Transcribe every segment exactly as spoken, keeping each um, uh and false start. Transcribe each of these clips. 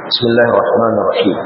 بسم الله الرحمن الرحيم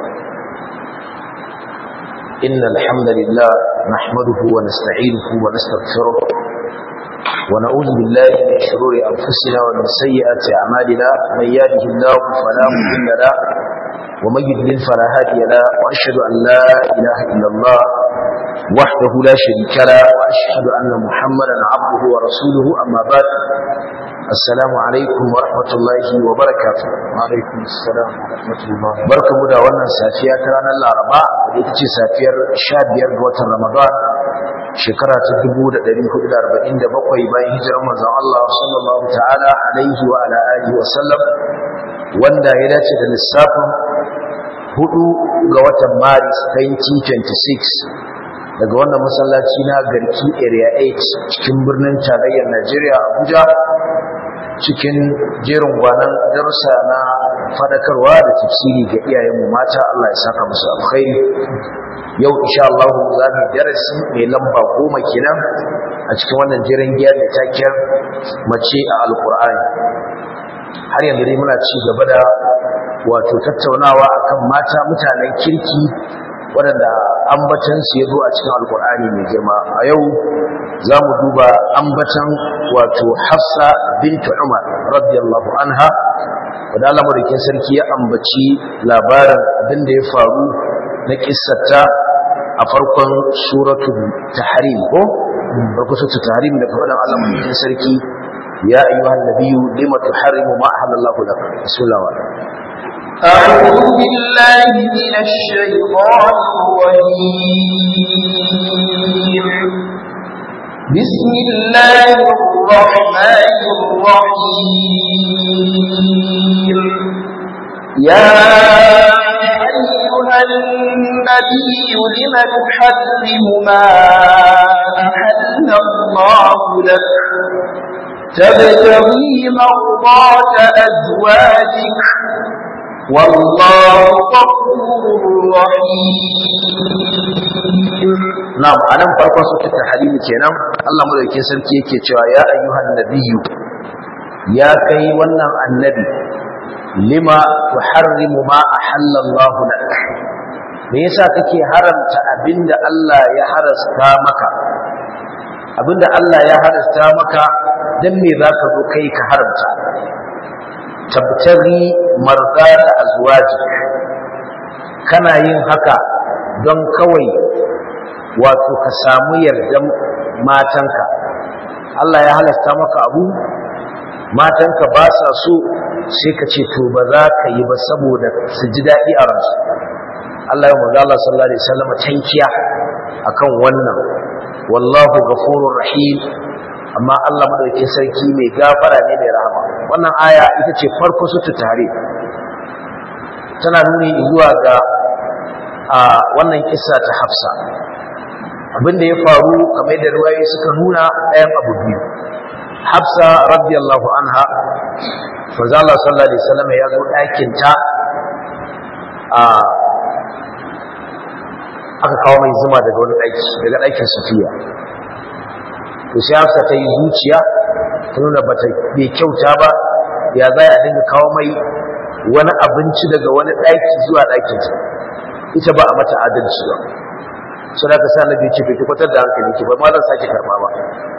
إن الحمد لله نحمده ونستعينه ونستغفره ونعوذ بالله من شرور أنفسنا ومن سيئات أعمالنا من يهده الله فلا مضل له ومن يضلل فلا هادي له وأشهد أن لا إله إلا الله وحده لا شريك له وأشهد أن محمدا عبده ورسوله أما بعد السلام عليكم ورحمة الله وبركاته. وعليكم السلام ورحمة الله. barkamu da wannan safiya ta ranar Laraba da ita ce safiyar sha biyar ga watan Ramadan shekara ta dubu da ɗari hudu da arba'in da bakwai bayan hijirar manzon Allah sallallahu ta'ala alaihi wa ala alihi wa sallam, wanda ya dace da lissafin hudu ga watan Maris dubu biyu da ashirin da shida daga wannan masallaci na Garki Area eight cikin birnin tarayyar Najeriya Abuja, cikin jerin gwanan darussa na fadakarwa da tafsiri ga iyayenmu mata. Allah ya saka musu alkhairi. Yau insha Allah za mu darasi mai lamba goma kenan a cikin wannan jerin giyar da takiyar mace a Alkur'ani. Har yanzu dai muna ci gaba da wato tattaunawa akan mata mutanen kirki waɗanda ambatansu ya zo a cikin Alkur'ani mai girma. A yau za mu duba ambatan wato Hafsa bintu Umar radiyallahu anha, wadda Allah madaukakin sarki ya ambaci labarin abin da ya faru na kissarta a farkon suratul Tahrim ko farkon suratul Tahrim da faɗin Allah madaukakin sarki ya ayyuhan nabiyyu lima tuharrimu ma ahallallahu lak. Bismillah. أعوذ بالله من الشيطان الرجيم. بسم الله الرحمن الرحيم. يا أيها النبي لم تحرم ما أحل الله لك تبتغي مرضات أزواجك والله غفور رحيم. نعم، أنا فرقا سورة الحديد kenan Allah madaukakin sarki yake cewa ya ayyuhan nabiyyu, ya kai wannan annabi, lima tuharrimu ma ahalla Allah lak, me yasa kake haramta abinda Allah ya harasta maka? Abinda Allah ya harasta maka dan me zaka zo kai ka haramta? tabtaghi mardata azwajik, kana yin haka don kawai wato ka samu yardan matanka. Allah ya halasta maka abu, matanka ba sa so, sai ka ce to ba za ka yi ba saboda su ji daɗi a ransu. Allah ya manzo Allah sallallahu alaihi wasallam tankiya akan wannan. Wallahu ghafurur rahim, amma Allah madaukakin sarki mai gafara ne mai rahama. Wannan aya ita ce farko sutu tare, tana nuni zuwa ga a wannan kissa ta Hafsa. Abinda ya faru kamar da ruwaye suka nuna ɗayan abu biyu. Hafsa radiyallahu anha, manzo Allah sallallahu alaihi wasallam ya zo ɗakin ta, a aka kawo mai zuma daga wani ɗaki, daga ɗakin Safiya. To sai Hafsa ta yi zuciya, ta nuna bata bai kyauta ba, ya za a dinga kawo mai wani abinci daga wani ɗaki zuwa ɗakin ta, ita ba a mata adalci ba. Sai da ka sa Nabi ce ki kwatar da hankali ki ba ma zan sake karba ba,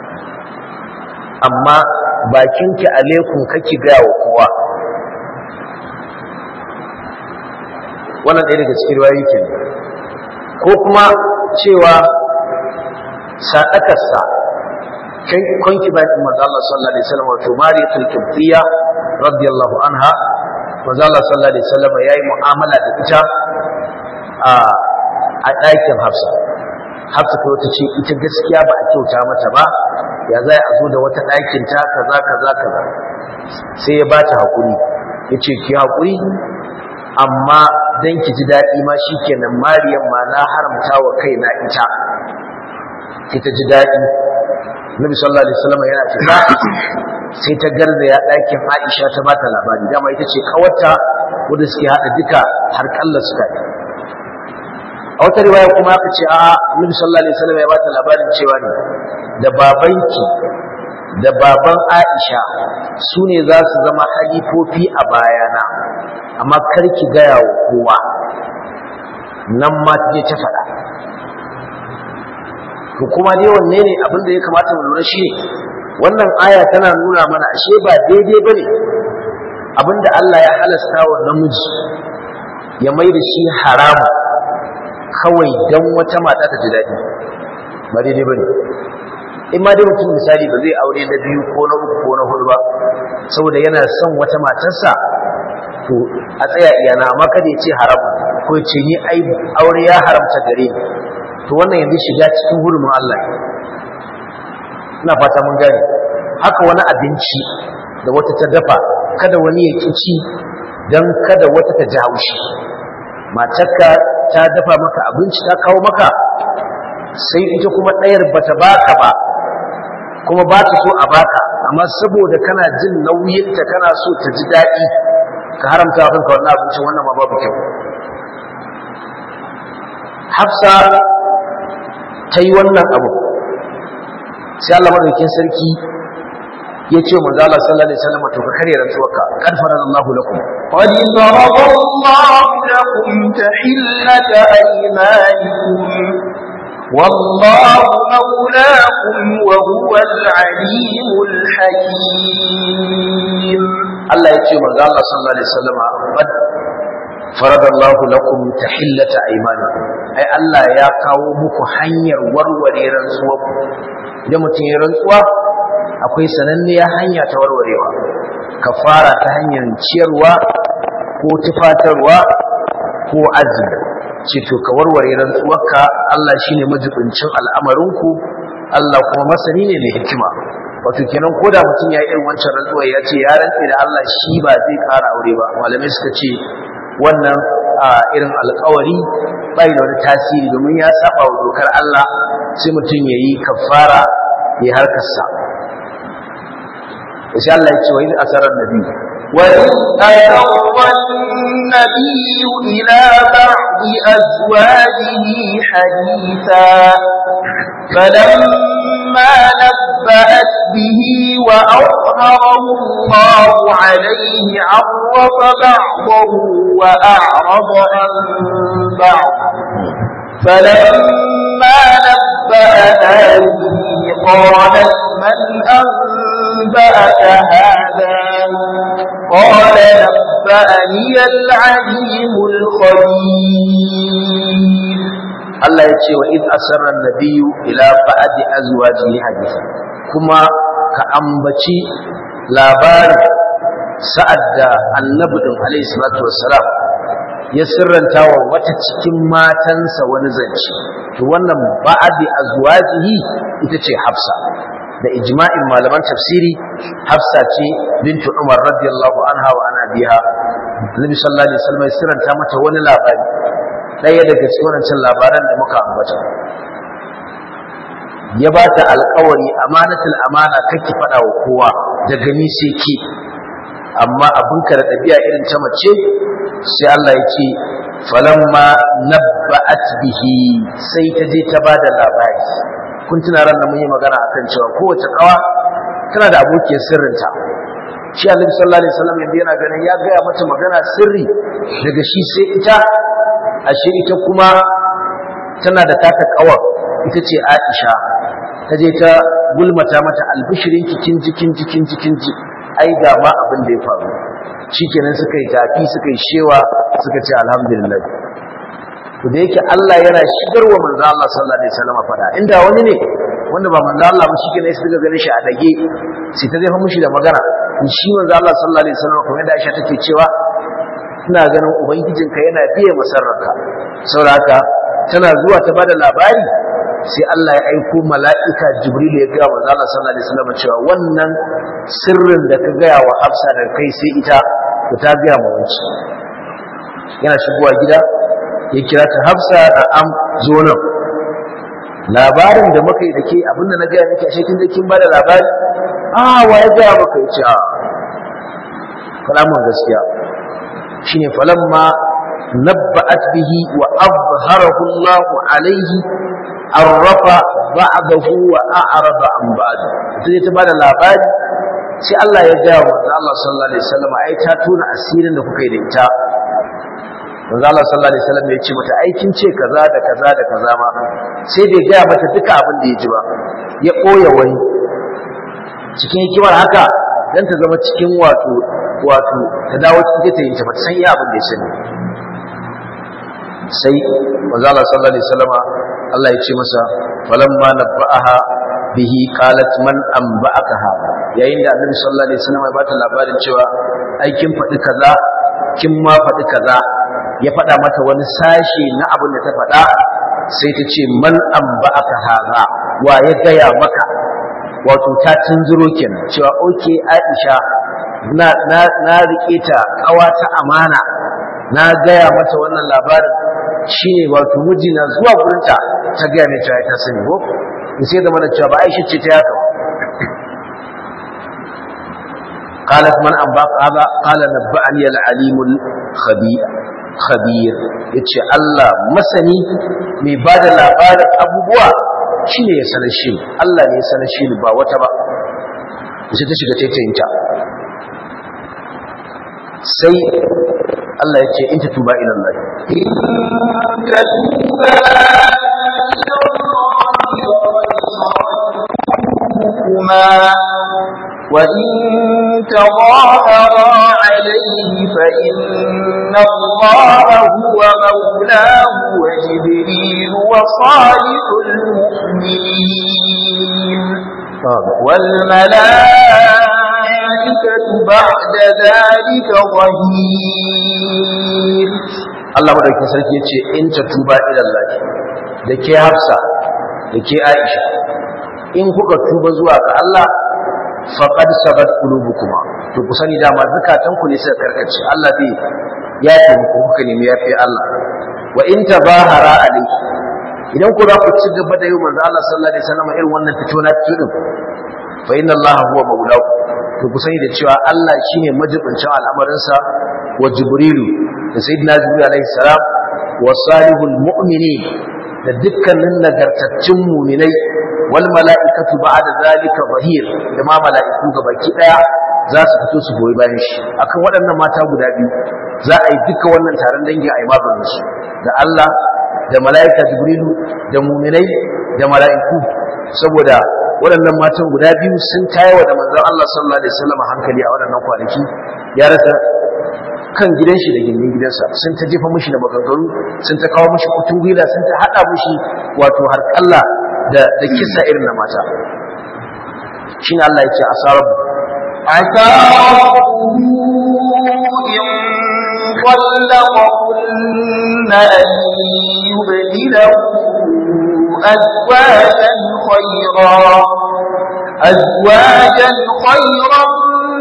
amma bakinki alaikum kake ga wa kowa. Wannan ɗaya daga cikin riwayoyi ke, ko kuma cewa sadakarsa kan konki bakin manzo Allah sallallahu alaihi wasallam, wato Mariyatul Qibtiyya radiyallahu anha, manzo Allah sallallahu alaihi wasallam yayi mu'amala da ita a a ɗakin Hafsa. Hafsa ta wata ce ita gaskiya ba a kyauta mata ba, ya za a zo da wata ɗakin ta kaza kaza kaza. Sai ya bata hakuri, yace ki hakuri, amma dan ki ji daɗi ma shikenan, Maryam ma na haramta wa kaina ita, ita ji daɗi. Nabi sallallahu alaihi wasallam yana fita, sai ta garzaya ɗakin Aisha ta bata labari, dama ita ce kawarta wanda suke haɗa duka har kalla suka yi. A wata riwaya kuma aka ce a Nabi sallallahu alaihi wasallam ya bata labarin cewa ne da babanki da baban Aisha su ne za su zama halifofi a bayana amma karki gaya wa kowa nan ma ta ta faɗa to kuma dai wanne ne abin da ya kamata mu lura shi wannan aya tana nuna mana ashe ba daidai bane abinda Allah ya halasta wa namiji ya mai da shi haramu kawai dan wata mata ta ji daɗi ba daidai bane in ma dai mutum misali ba zai aure na biyu ko na uku ko na hudu ba saboda yana son wata matarsa to a tsaya iyana amma kada ya ce haram ko ya ce ni ai aure ya haramta gare ni to wannan yanzu shiga cikin hurumin Allah ina fata mun gane haka wani abinci da wata ta dafa kada wani ya kici dan kada wata ta ji haushi matarka ta dafa maka abinci ta kawo maka sai ita kuma ɗayar bata baka ba kuma ba ta so a baka amma saboda kana jin nauyinta kana so ta ji daɗi ka haramta wa kanka wannan abincin wannan ma babu kyau Hafsa ta yi wannan abu sai Allah madaukakin sarki ya ce manzo Allah sallallahu alaihi wasallam to ka kare rantsuwarka kad faradallahu lakum qad faradallahu lakum tahillata aymanikum والله مولاكم وهو العليم الحكيم الله يتي من الله صلى الله عليه وسلم قد فرض الله لكم تحلة أيمانكم أي الله يا kawo muku hanyar warware rantsuwarku idan mutum ya rantsuwa akwai sananniya hanya ta warwarewa kafara ta hanyar ciyarwa ko tufatarwa ko azumi ce to ka warware rantsuwarka Allah shine majibincin al'amarinku Allah kuma masani ne mai hikima wato kenan koda mutum ya yi irin wancan rantsuwa ya ce ya rantse da Allah shi ba zai ƙara aure ba malamai suka ce wannan irin alƙawari bai da wani tasiri domin ya saba wa dokar Allah sai mutum ya yi kafara ya harkarsa insha Allah ya ce wa in asarar nabi وإذ أسر النبي إلى بعض أزواجه حديثا فلما نبأت به وأظهره الله عليه عرف بعضه وأعرض عن بعض فلما نبأها به قالت من أنبأك هذا قال نبأني العليم الخبير Allah ya ce wa id asarra an-nabiyyu ila ba'di azwajihi hadithan kuma ka ambaci labarin sa'ad da annabi din alayhi salatu wassalam ya sirranta wa wata cikin matansa wani zance to wannan ba'di azwajihi ita ce Hafsa da ijma'in malaman tafsiri Hafsa ce bintu Umar radiyallahu anha wa an abiha Nabi sallallahu alaihi wasallam ya sirranta mata wani labari ɗaya daga cikin wancan labaran da muka ambata ya ba ta alƙawari amanatul amana kake faɗa wa kowa daga ni sai ki amma abinka da ɗabi'a irin ta mace sai Allah ya ce falamma nabba'at bihi sai ta je ta bada labari kun tuna ran da mun yi magana akan cewa kowace kawa tana da abokiyar sirrinta shi Annabi sallallahu alaihi wasallam yanda yana ganin ya gaya mata magana sirri daga shi sai ita ashe ita kuma tana da taka kawar ita ce Aisha ta je ta gulmata mata albishirin kikin jikin jikin jikin ji ai ga ma abin da ya faru shikenan suka yi tafi suka yi shewa suka ce alhamdulillah to da yake Allah yana shigarwa manzo Allah sallallahu alaihi wasallam fada inda wani ne wanda ba manzo Allah ba shikenan sai suka gane shi a dage sai ta zai fa mushi da magana shi manzo Allah sallallahu alaihi wasallam kamar da Aisha take cewa ina ganin ubangijinka yana biye masarraka saboda haka tana zuwa ta bada labari sai Allah ya aiko mala'ika Jibril ya ga manzo Allah sallallahu alaihi wasallam cewa wannan sirrin da ka gaya wa Hafsa da kai sai ita to ta gaya ma wanci yana shigowa gida ya kira ta Hafsa da am zo nan labarin da muka yi dake abinda na gaya miki ashe kin da kin bada labari ah wa ya ga maka yace a kalamun gaskiya shine falamma nabba'at bihi wa azharahu Allah alayhi arrafa ba'dahu wa a'rada an ba'd sai ta bada labari sai Allah ya ga wa Allah sallallahu alaihi wasallam ai ta tuna asirin da kuka yi da ita manzo Allah sallallahu alaihi wasallam ya ce mata aikin ce kaza da kaza da kaza ma sai bai ga mata duka abin da ya ji ba ya koya wani cikin hikimar haka dan ta zama cikin wato wato ta dawo cikin ta yin ta san iya abin da ya sani sai manzo Allah sallallahu alaihi wasallam Allah ya ce masa falamma nabba'aha bihi qalat man anba'aka hada yayin da Annabi sallallahu alaihi wasallam ya bata labarin cewa ai kin faɗi kaza kin ma faɗi kaza ya faɗa mata wani sashi na abin da ta faɗa sai ta ce man anba'aka hada wa ya gaya maka wato ta tunzuro kenan cewa okay Aisha na na na rike ta kawa ta amana na gaya mata wannan labarin shine wato mijina zuwa gurinta ta gaya mai cewa ta sani ko sai da mana cewa ba Aisha ce ta yaka قالت من أنباك هذا قال نبأني العليم الخبير خبير yace Allah masani mai bada labarin abubuwa shine ya sanar shi Allah ne ya sanar shi ba wata ba sai ta shiga taitayinta sai Allah yace in ta tuba ila Allah in ta tuba kuma وإن تظاهرا عليه فإن الله هو مولاه وجبريل وصالح المؤمنين والملائكة بعد ذلك ظهير الله مدرك سركي يتشي إن تتوبا إلى الله لكي حفصة لكي عائشة إن كنت تتوبا زواك الله faqad sabat qulubukuma to ku sani dama zakatan ku ne suka karkace Allah zai ya ce muku kuka nemi yafi Allah wa in tabahara alayhi idan ku za ku ci gaba da yi manzo Allah sallallahu alaihi wasallam irin wannan fito na fito din fa inna Allah huwa maulahu to ku sani da cewa Allah shine majibincin al'amarinsa wa jibrilu da sayyidina jibril alaihi salam wa salihul mu'minin da dukkanin nagartaccen mu'minai wal mala'ikatu ba'da zalika zahir da ma mala'iku gabaki daya za su fito su goyi bayan shi akan waɗannan mata guda biyu za a yi duka wannan taron dangi a yi maganin su da Allah da mala'ika jibrilu da mu'minai da mala'iku saboda waɗannan matan guda biyu sun tayawa da manzon Allah sallallahu alaihi wasallam hankali a waɗannan kwanaki ya rasa kan gidan shi da gindin gidansa sun ta jefa mishi da maganganu sun ta kawo mishi kutun gwila sun ta hada mishi wato har Allah da da kissa irin na mata shine Allah yake asarabu asarabu in qallaqunna an yubdilahu azwajan khayra azwajan khayran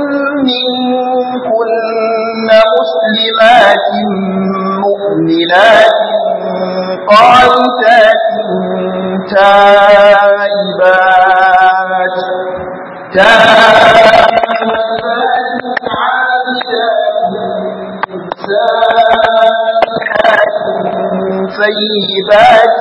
منكن مسلمات مؤمنات قانتات تائبات تائبات عابدات سائحات ثيبات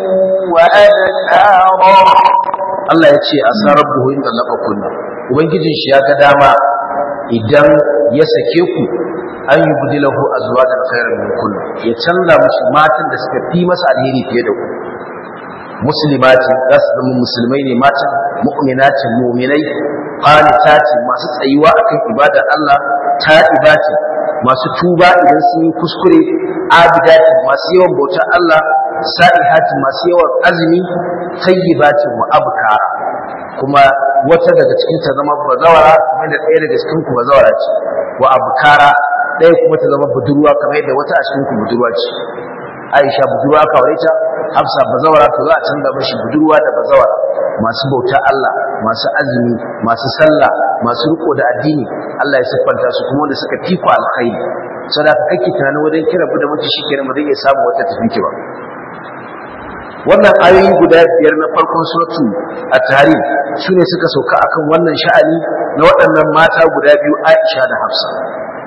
وأبكارا Allah ya ce asarabuhu inda laqakunna ubangijin shi ya ga dama idan ya sake ku an yi budilahu azwajan khairan minkum ya canza mushi matan da suka fi masa alheri fiye da ku muslimati za su zama musulmai ne matan mu'minati mu'minai qanitati masu tsayuwa akan ibadar Allah ta'ibati masu tuba idan sun yi kuskure abidati masu yawan bautar Allah sa'ihati masu yawan azumi tayyibati wa abkara kuma wata daga cikin ta zama bazawara kamar da ɗaya daga cikin ku bazawara ce wa abkara ɗaya kuma ta zama budurwa kamar da wata a cikin ku budurwa ce Aisha budurwa ka aure ta Hafsa bazawara to za a canza mishi budurwa da bazawara masu bauta Allah masu azumi masu sallah masu riko da addini Allah ya siffanta su kuma wanda suka fiku alkhairi saboda kake tunanin wajen kira bu da mace shikenan ba zai iya samu wata tafiki ba wannan ayoyi guda biyar na farkon suratu at-tahrim sune suka sauka akan wannan sha'ani na waɗannan mata guda biyu Aisha da Hafsa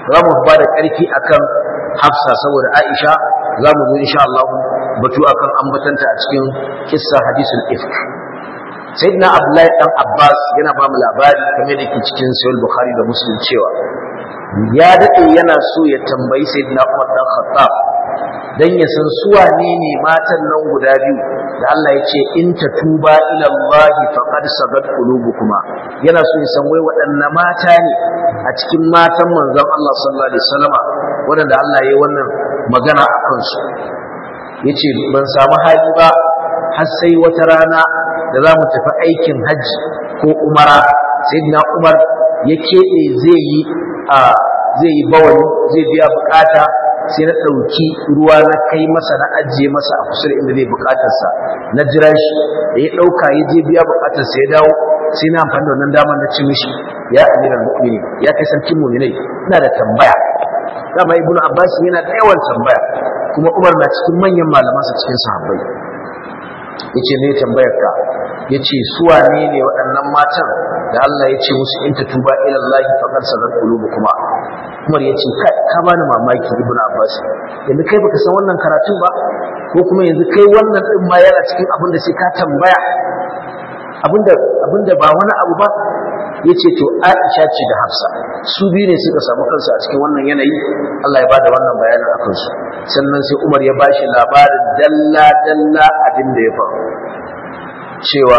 za mu ba da ƙarfi akan Hafsa saboda Aisha za mu zo insha Allah batu akan ambatanta a cikin kissa hadisul ifk. Sayyidina Abdullahi dan Abbas yana ba mu labari kamar da ke cikin Sahih Bukhari da Muslim cewa ya dade yana so ya tambayi Sayyidina Umar dan Khattab dan ya san su wane ne matan nan guda biyu da Allah ya ce in tatuba ila Allah faqad sagat qulubukuma. Yana so ya san wai waɗanne mata ne a cikin matan manzon Allah sallallahu alaihi wasallama waɗanda Allah ya yi wannan magana a kansu. Yace ban samu hali ba har sai wata rana da za mu tafi aikin hajji ko umara. Sayyidina Umar ya keɓe zai yi a zai yi bawani zai biya bukata, sai na ɗauki ruwa na kai masa na ajiye masa a kusa da inda zai bukatarsa, na jira shi da ya ɗauka ya je biya bukatarsa ya dawo, sai na amfani da wannan damar na ci mishi ya amiral mu'minin, ya kai sarkin mu'minai, ina da tambaya. Dama Ibn Abbas yana da yawan tambaya, kuma Umar na cikin manyan malamansa cikin sahabbai. Yace me tambayar ka? Yace su wane ne waɗannan matan da Allah ya ce musu in tatuba ila Allah faqad sagat qulubukuma. Umar yace kai ka bani mamaki Ibn Abbas, yanzu kai baka san wannan karatun ba, ko kuma yanzu kai wannan din ma yana cikin abin da sai ka tambaya, abinda abinda ba wani abu ba. Yace to Aisha ce da Hafsa, su biyu ne suka samu kansu a cikin wannan yanayi, Allah ya bada wannan bayanin akan su. Sannan sai Umar ya bashi labarin dalla dalla abin da ya faru, cewa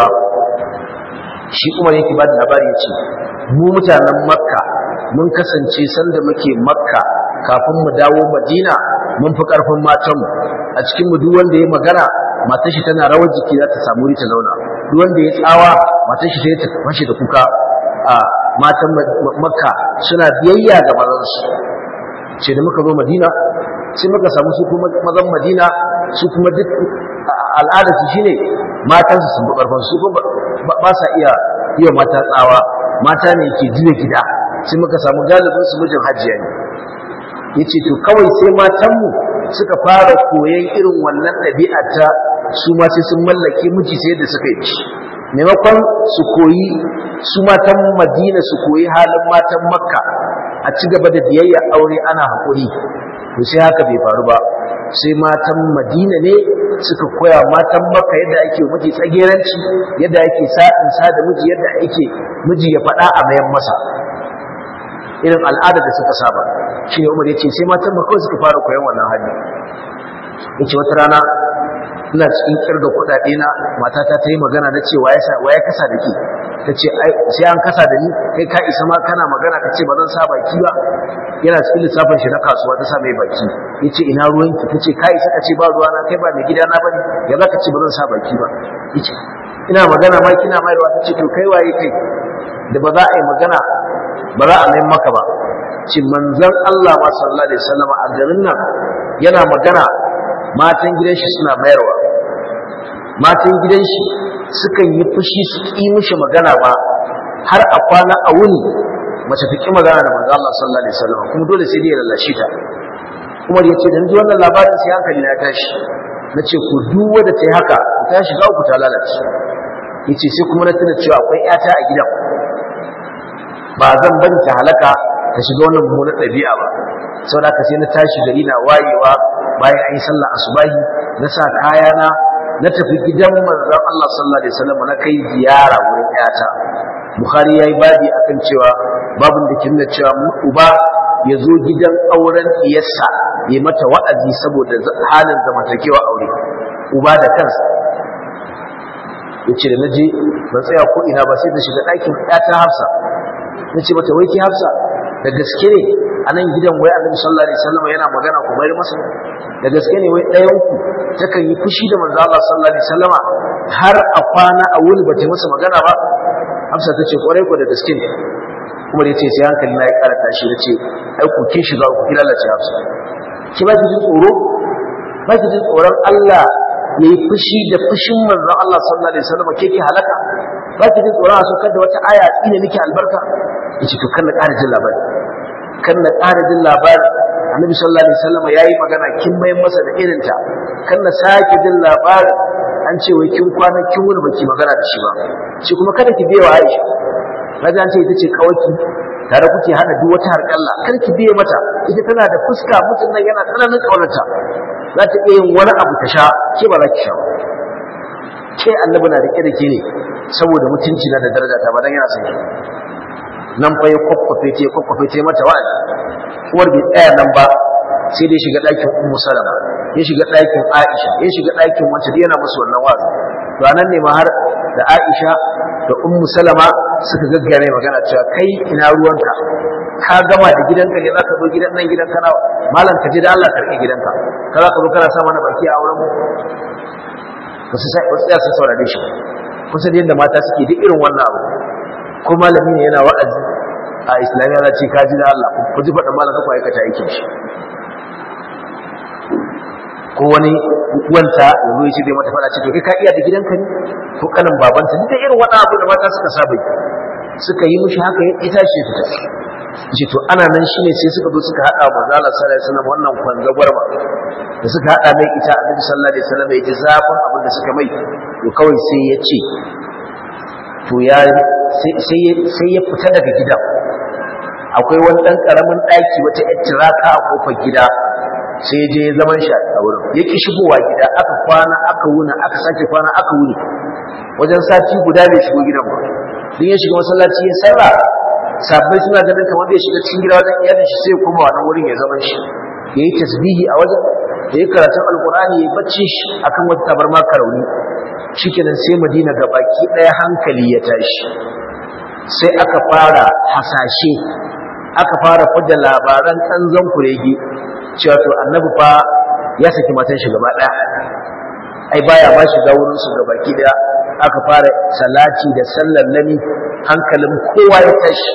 shi Umar yake bada labari yace mu mutanen Makka mun kasance sanda muke Makka kafin mu dawo Madina mun fi karfin matanmu. A cikin mu duk wanda ya magana matar shi tana rawar jiki za ta samu ta zauna, duk wanda ya tsawa matar shi sai ta fashe da kuka. A matan Makka suna biyayya ga mazansu. Ce da muka zo Madina sai muka samu su kuma mazan Madina su kuma duk al'ada su shine matan su sun bi karfin su kuma ba sa iya iya mata tsawa, mata ne ke jiya gida. Sai muka samu galibin su mijin hajjiya ne. Yace to kawai sai matan mu suka fara koyon irin wannan ɗabi'a ta su ma sai sun mallake miji sai da suka yi. Maimakon su koyi su matan Madina su koyi halin matan Makka a ci gaba da biyayya aure ana haƙuri, to sai haka bai faru ba. Sai matan Madina ne suka koya matan Makka yadda ake miji tsageranci, yadda ake sa'in sa da miji, yadda ake miji ya faɗa a mayan masa, irin al'ada da suka saba. Shi ne Umar ya ce sai matan Makka suka fara koyon wannan hali. Yace wata rana ina cikin kirga kuɗaɗe na, matata ta yi magana da ce wa ya kasa da ke, ta ce sai an kasa da ni, kai ka isa ma kana magana ka ce ba zan sa baki ba. Yana cikin lissafin shi na kasuwa ta sa mai baki. Ya ce ina ruwanki? Ta ce ka isa ka ce ba ruwana, kai ba mai gida na bane, ya za ka ce ba zan sa baki ba. Ya ce ina magana ma kina mayarwa. Ta ce to kai waye kai da ba za a yi magana ba za a mai maka ba. Ce manzon Allah ma sallallahu alaihi wasallam a garin nan yana magana matan gidan shi suna mayarwa, matan gidan shi sukan yi fushi su ƙi mishi magana ba, har a kwana a wuni mace ta ƙi magana da manzo Allah sallallahu alaihi wasallam, kuma dole sai dai ya lallashi ta. Umar ya ce da ji wannan labarin sai hankali na tashi, na ce ku duk wanda ta yi haka ta shiga uku ta lalace. Ya ce sai kuma na tuna cewa akwai ƴata a gidan, ba zan bari ta halaka ta shiga wannan mummunar ɗabi'a ba. Sau da sai na tashi gari na wayewa bayan an yi sallah asubahi, na sa kayana na tafi gidan manzon Allah sallallahu alaihi wasallam na kai ziyara wurin ƴata. Bukhari yayi babi akan cewa babun da ke nuna cewa uba ya zo gidan auren diyarsa ya mata wa'azi saboda halin zamantakewa aure, uba da kansa. Yace da naje ban tsaya ko ina ba sai da shiga ɗakin ƴata Hafsa. Nace mata wai ki Hafsa, da gaske ne a nan gidan wai Annabi sallallahu alaihi wasallam yana magana ku bayar masa? Da gaske ne wai ɗayan ku takan yi fushi da manzo Allah sallallahu alaihi wasallam har a kwana a wuni ba ta masa magana ba? Hafsa tace kwarai ko da gaske ne. Kuma yace sai hankali na ya ƙara tashi, nace ai ku kin shiga ku lalace Hafsa. Ki ba ki jin tsoro? Ba ki jin tsoron Allah yayi fushi da fushin manzo Allah sallallahu alaihi wasallam ke ki halaka? Ba ki jin tsoron a saukar da wata aya tsine miki albarka? Yace to kan na ƙara jin labari, kan na ƙara jin labari Annabi sallallahu alaihi wasallam yayi magana kin mai masa da irinta, kan na sake jin labari an ce wai kin kwana kin wuni baki magana da shi ba. Shi kuma kada ki biya wa Aisha, kaje an ce ita ce kawaki tare kuke hada duk wata harƙalla kar ki biye mata ita tana da fuska mutun nan yana tsananin kaunarta za ta iya yin wani abu ta sha ke ba za ki sha ke annabi na rike da ke ne saboda mutunci na da daraja ta ba dan yana son ki nan fa ya kokkofe ce kokkofe ce mata wa'azi uwar bai tsaya nan ba sai dai shiga ɗakin ummu salama ya shiga ɗakin aisha ya shiga ɗakin wacce da yana musu wannan wa'azi to anan ne ma har da aisha da ummu salama suka gaggare magana cewa kai ina ruwanka ka gama da gidanka ne zaka zo gidan nan gidanka na malam ka je da Allah ka rike gidanka ka za ka zo kana sa mana baki a auren mu ba su sai wasu ya saurare shi kusa da yadda mata suke duk irin wannan abu ko malami ne yana wa'azi a islamiyya za ce ka ji da Allah ku ji faɗin malam ka aikata aikin shi ko wani wanta yanzu ya ce zai mata fada ce to kai ka iya da gidanka ne ko kanin babanta duk da irin wannan abu da mata suka saba suka yi mishi haka ya tashi fita ce to ana nan shine sai suka zo suka hada manzo Allah sallallahu alaihi wasallam wannan kwanza gwarma da suka hada mai ita Annabi sallallahu alaihi wasallam ya ji zafin abin da suka mai to kawai sai ya ce to ya sai sai ya fita daga gidan akwai wani dan karamin daki wata ittiraka a kofar gida sai je zaman shi a wurin yake shigowa gida aka kwana aka wuna aka sake kwana aka wuni wajen sati guda bai shigo gidan ba din ya shiga masallaci ya sarra sabbai suna ganin kamar zai shiga cikin gida wajen iyalin shi sai kuma wannan wurin ya zaman shi yayi tasbihi a wajen yayi karatun alqur'ani yayi bacci shi akan wata tabarma karauni shikenan sai Madina gabaki daya hankali ya tashi sai aka fara hasashe aka fara fada labaran kanzon kurege cewa to annabi fa ya saki matan shi gaba daya ai baya ba shi ga wurin su gabaki daya aka fara salati da sallar lami hankalin kowa ya tashi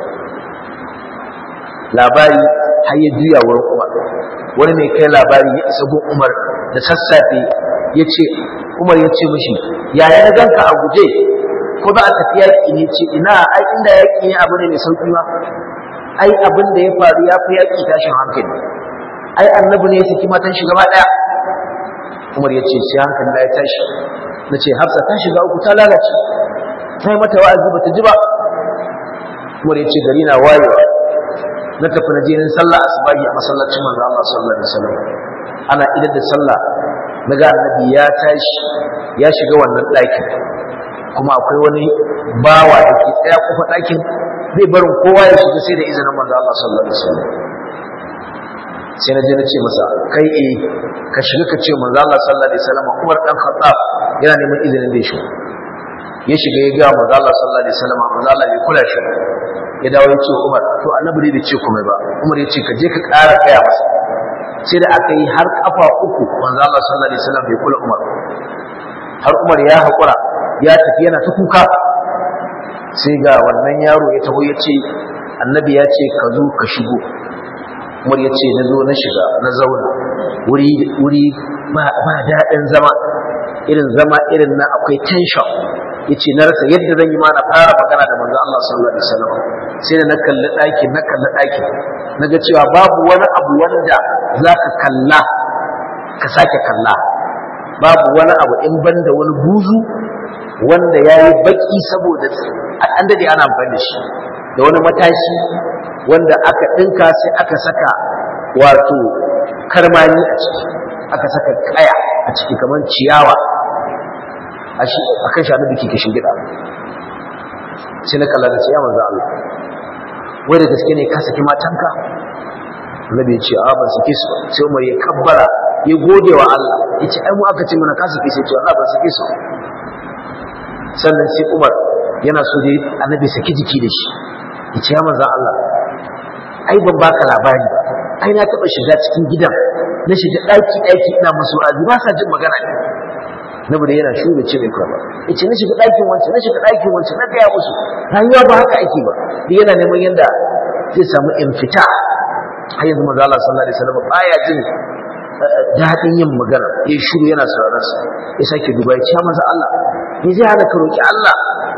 labari har ya juya wurin Umar wani mai kai labari ya isa gun Umar da sassafe ya ce Umar ya ce mishi yaya na ganka a guje ko za a tafi yaƙi ne ce ina ai inda yaƙi ne abu ne mai sauƙi ba ai abin da ya faru ya fi yaƙi tashin hankali ai annabi ne ya saki matan shi gaba ɗaya Umar ya ce sai hankali ya tashi na ce Hafsa ta shiga uku ta lalace sai mata wa'azi bata ji ba Umar ya ce gari na wayewa na tafi na je sallah asbahi a masallacin manzo Allah sallallahu alaihi wasallam ana idan da sallah naga annabi ya tashi ya shiga wannan ɗakin kuma akwai wani bawa da ke tsaya kufa ɗakin zai barin kowa ya shiga sai da izinin manzo Allah sallallahu alaihi wasallam sai na je na ce masa kai eh ka shiga ka ce manzo Allah sallallahu alaihi wasallam Umar dan Khattab yana neman izinin da shi ya shiga ya ga manzo Allah sallallahu alaihi wasallam manzo Allah bai kula shi ya dawo ya ce Umar to annabi bai ce komai ba Umar ya ce ka je ka ƙara kaya masa sai da aka yi har kafa uku manzo Allah sallallahu alaihi wasallam bai kula Umar har Umar ya haƙura ya tafi yana ta kuka sai ga wannan yaro ya taho ya ce annabi ya ce ka zo ka shigo Umar ya ce na zo na shiga na zauna wuri wuri ba ba daɗin zama irin zama irin na akwai tension yace na rasa yadda zan yi ma na fara magana da manzo Allah sallallahu alaihi wasallam sai da na kalli ɗaki na kalli ɗaki naga cewa babu wani abu wanda zaka kalla ka sake kalla babu wani abu in banda wani buzu wanda yayi baki saboda an dade ana amfani da shi da wani matashi wanda aka dinka sai aka saka wato karmani a ciki aka saka kaya a ciki kamar ciyawa a shi akan shi annabi ke shingida sai na kalla da ce ya manzo Allah wai da gaske ne ka saki matanka annabi ya ce a ban saki su sai Umar ya kabbara ya gode wa Allah ya ce ai mu aka ce mana ka saki sai ce Allah ban saki su sannan sai Umar yana so dai annabi saki jiki da shi ya ce ya manzo Allah ai ban baka labari ba ai na taba shiga cikin gidan na shiga daki daki ina musu azi ba sa jin magana ne nabi da yana shuga ce mai kwaba yace na shiga dakin wance na shiga dakin wance na gaya musu rayuwa ba haka ake ba duk yana neman yanda zai samu infita har yanzu manzo Allah sallallahu alaihi wasallam baya jin dadin yin magana ya shiru yana sauraron sa ya sake duba ya ce manzo Allah me zai hana ka roki Allah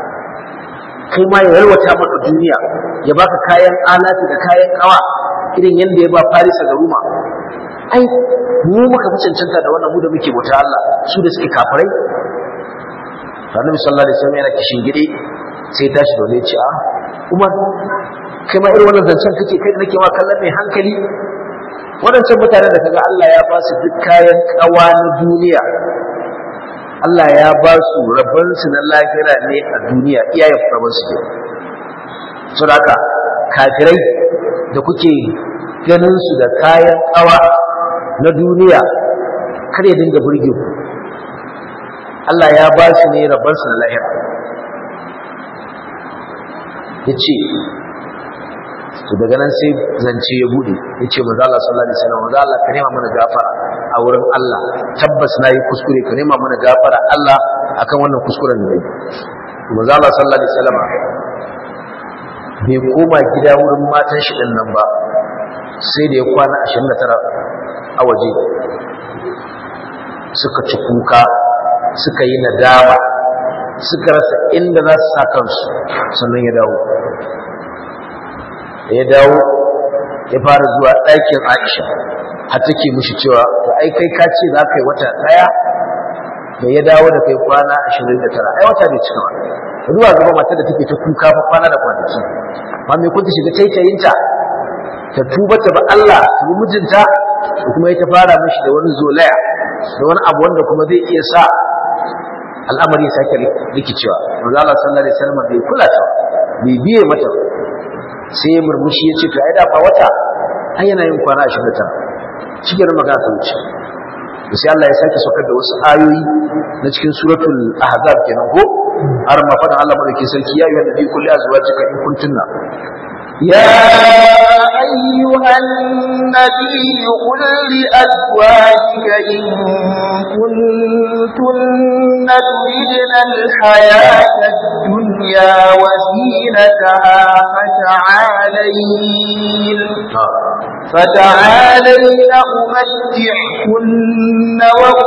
kai ma ya yalwata maka duniya ya baka kayan alati da kayan kawa irin yanda ya ba Farisa da Roma ai mu muka fi cancanta da wannan mu da muke bauta Allah su da suke kafirai Annabi sallallahu alaihi wasallam yana kishin gide sai tashi dole ya ce a Umar kai ma irin wannan zancen kake kai nake ma kallon mai hankali waɗancan mutanen da kaga Allah ya ba su duk kayan kawa na duniya Allah ya ba su rabansu na lahira ne a duniya iyayen rabansu ke sun haka kafirai da kuke ganin su da kayan kawa na duniya kar ya dinga burge ku Allah ya ba su ne rabansu na lahira ya ce to daga nan sai zance ya bude yace manzo Allah sallallahu alaihi wasallam manzo Allah ka nema mana gafara a wurin Allah tabbas nayi kuskure ka nema mana gafara Allah akan wannan kuskuren da nayi manzo Allah sallallahu alaihi wasallam bai koma gida wurin matan shi din nan ba sai da ya kwana ashirin da tara a waje suka ci kuka suka yi nadama suka rasa inda za su sa kansu sannan ya dawo da ya dawo ya fara zuwa ɗakin Aisha har take mishi cewa to ai kai ka ce za ka yi wata ɗaya da ya dawo da kai kwana ashirin da tara ai wata bai cika ba zuwa gaba matar da take ta kuka fa kwana da kwanaki ma me kunta shiga taitayinta ta tuba ta ba Allah ta bi mijinta da kuma ya ta fara mishi da wani zolaya da wani abu wanda kuma zai iya sa al'amari ya sake rikicewa manzo Allah sallallahu alaihi wasallam bai kula ta bai biye mata sai murmushi ya ce to ai da fa wata ai yana yin kwana ashirin da tara cikin magana ta wuce sai Allah ya sake saukar da wasu ayoyi na cikin suratul ahzab kenan ko har ma fadan Allah madaukakin sarki ya ayyuhan nabi kulli azwajika in kuntunna يا أيها النبي قل لأزواجك إن كنتن تردن الحياة الدنيا وزينتها فتعالين فتعالين أمتعكن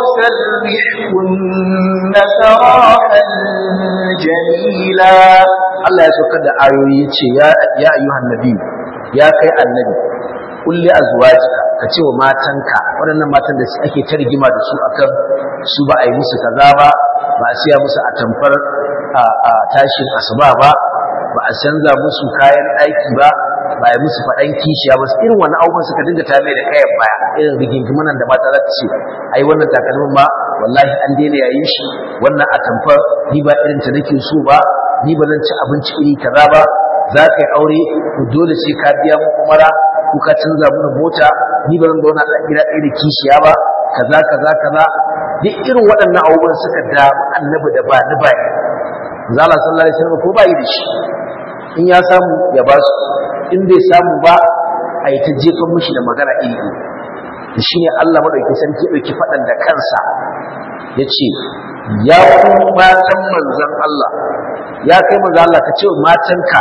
وأسرحكن سراحا جميلا Allah ya saukar da ayoyi yace ya ya ayyuhan nabi ya kai annabi kulli azwajika kace wa matanka waɗannan matan da ake ta rigima da su akan su ba a yi musu kaza ba ba a siya musu atamfar a tashin asuba ba ba a canza musu kayan ɗaki ba ba a yi musu faɗan kishiya ba irin wani abubuwan suka dinga ta mai da kayan baya irin rigingimunan da mata za ta ce ai wannan takalmin ba wallahi an daina yayin shi wannan atamfar ni ba irin ta nake so ba ni ba zan ci abinci iri kaza ba za ka yi aure to dole sai ka biya mu umara ko ka canza mana mota ni ba zan zauna a gida ɗaya da kishiya ba kaza kaza kaza duk irin waɗannan abubuwan suka damu annabi da ba ni ba ni zalla sallallahu alaihi wasallam ko ba yi da shi in ya samu ya ba su in bai samu ba a yi ta jefan mishi da magana iri iri shi ne Allah madauki sarki ya ɗauki faɗan da kansa ya ce ya ku matan manzon Allah ya kai manzo Allah ka ce matanka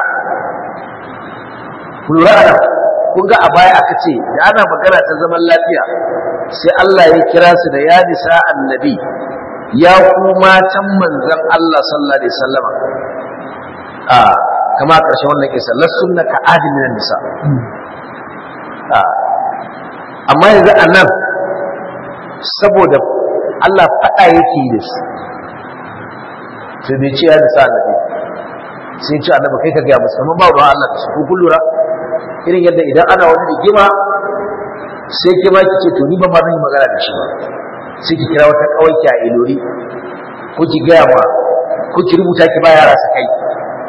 lura da kun ga a baya aka ce da ana magana ta zaman lafiya sai Allah ya kira su da ya nisa annabi ya ku matan manzon Allah sallallahu alaihi wasallam a kama karshen wannan kisa lasunna ka adilin nisa a amma yanzu anan saboda Allah faɗa yake da su sai bai ce ya nisa annabi sai ce annabi kai ka ga musu amma ba ruwan Allah su ku lura irin yadda idan ana wani rigima sai ke ma ki ce to ni ba ma zan yi magana da shi ba sai ki kira wata kawai a ilori ko ki gaya ma ko ki rubuta ki ba yara su kai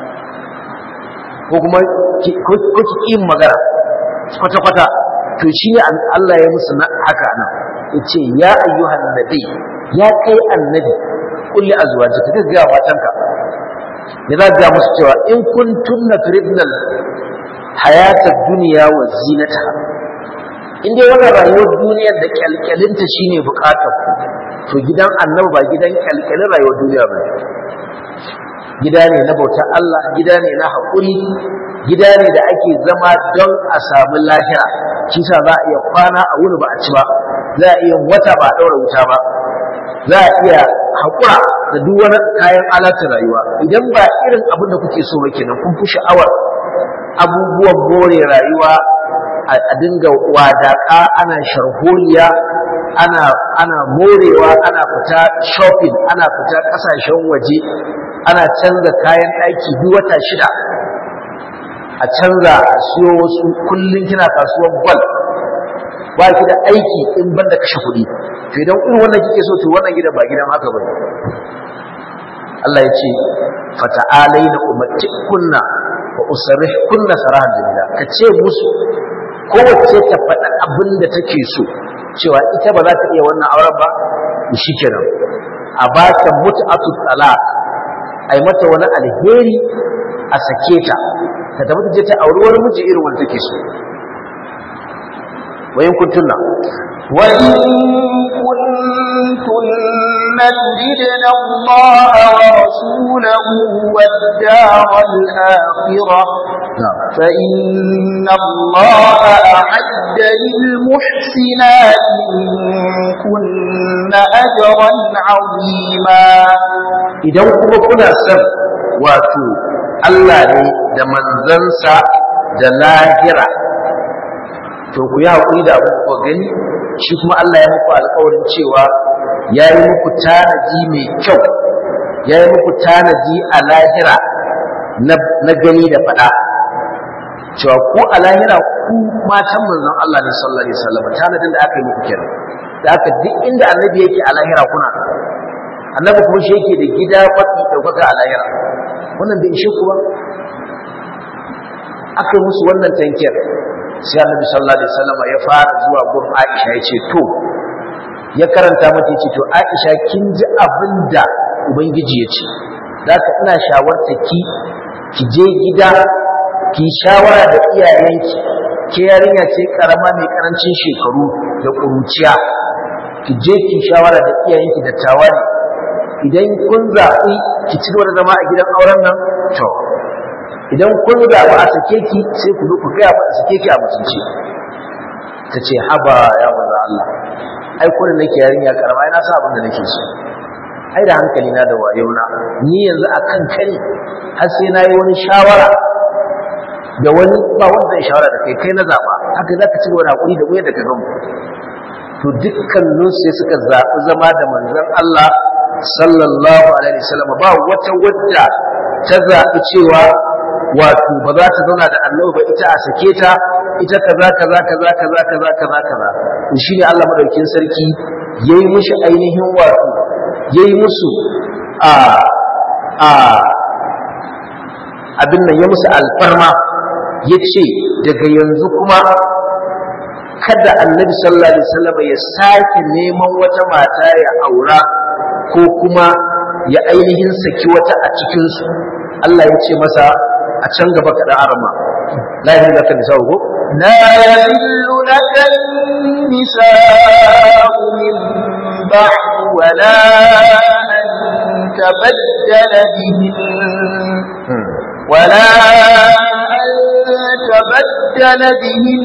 ko kuma ko ki yin magana kwata kwata to shi ne Allah ya musu haka nan yace ya ayyuhan nabi ya kai annabi kulli azwajika ka ga matanka ne za ga musu cewa in kuntunna turidnal hayatar duniya wa zinataha in dai wannan rayuwar duniyar da kyalkyalinta shine bukatar ku to gidan annabi ba gidan kyalkyalin rayuwar duniya ba gida ne na bautar Allah gida ne na haƙuri gida ne da ake zama don a samu lahira shi sa za a iya kwana a wuni ba a ci ba za a iya wata ba a ɗaura wuta ba za a iya haƙura da duk wani kayan alatin rayuwa idan ba irin abin da kuke so ba kenan kun fi sha'awar abubuwan more rayuwa a dinga wadaƙa ana sharholiya ana ana morewa ana fita shopping ana fita ƙasashen waje ana canza kayan ɗaki duk wata shida a canza a siyo wasu kullum kina kasuwar gwal ba ki da aiki in banda kashe kuɗi to idan irin wannan kike so to wannan gidan ba gidan haka bane Allah ya ce fata'alaina umattikunna wa usarrihkunna sarahan jamila ka ce musu kowace ta faɗa abin da take so cewa ita ba za ta iya wannan auren ba shikenan a ba ta mut'atu talaq ai mata wani alheri a sake ta ta tafi ta je ta auri wani miji irin wanda take so wayin kuntunna وإن كنتن تردن الله ورسوله والدار الآخرة فإن الله أعد للمحسنات منكن أجرا عظيما. إذا كنا سب واتو الله da manzansa da lahira to ku yi haƙuri da abin ku gani shi kuma Allah ya muku alƙawarin cewa ya yi muku tanaji mai kyau ya yi muku tanaji a lahira na gani da faɗa cewa ku a lahira ku matan manzon Allah ne sallallahu alaihi wasallam tanadin da aka yi muku kenan da aka duk inda annabi yake a lahira kuna annabi kuma shi yake da gida mafi ɗaukaka a lahira wannan bai ishe ku ba aka yi musu wannan tankiyar sai annabi sallallahu alaihi wasallam ya fara zuwa gurin Aisha ya ce to ya karanta mata ya ce to Aisha kin ji abinda ubangiji ya ce zaka ina shawarta ki ki je gida ki shawara da iyayenki ke yarinya ce karama mai karancin shekaru da kuruciya ki je ki shawara da iyayenki da tawali idan kun zaɓi ki ci gaba da zama a gidan auren nan to idan kun zaɓi a sake ki sai ku zo ku gaya ba a sake ki a mutunci ta ce haba ya manzo Allah ai ko da nake yarinya karama ina sa abin da nake so ai da hankali na da wayo na ni yanzu akan kani har sai nayi wani shawara da wani ba wanda zai shawara da kai kai na zaba haka zaka ci gaba da hakuri da wayar da ka gamu to dukkanin sai suka zaɓi zama da manzon Allah sallallahu alaihi wasallam ba wata wadda ta zaɓi cewa wato ba za ta zauna da Allah ba ita a sake ta ita kaza kaza kaza kaza kaza kaza kaza to shine Allah madaukakin sarki yayi mushi ainihin wato yayi musu a a abin nan ya musu alfarma yace daga yanzu kuma kada Annabi sallallahu alaihi wasallam ya sake neman wata mata ya aura ko kuma ya ainihin saki wata a cikin su Allah ya ce masa a can gaba kada arama la ilaha illa anta nisa'u la yahillu laka nisa'u min ba'd wa la an tabaddala bihin wa la an tabaddala bihin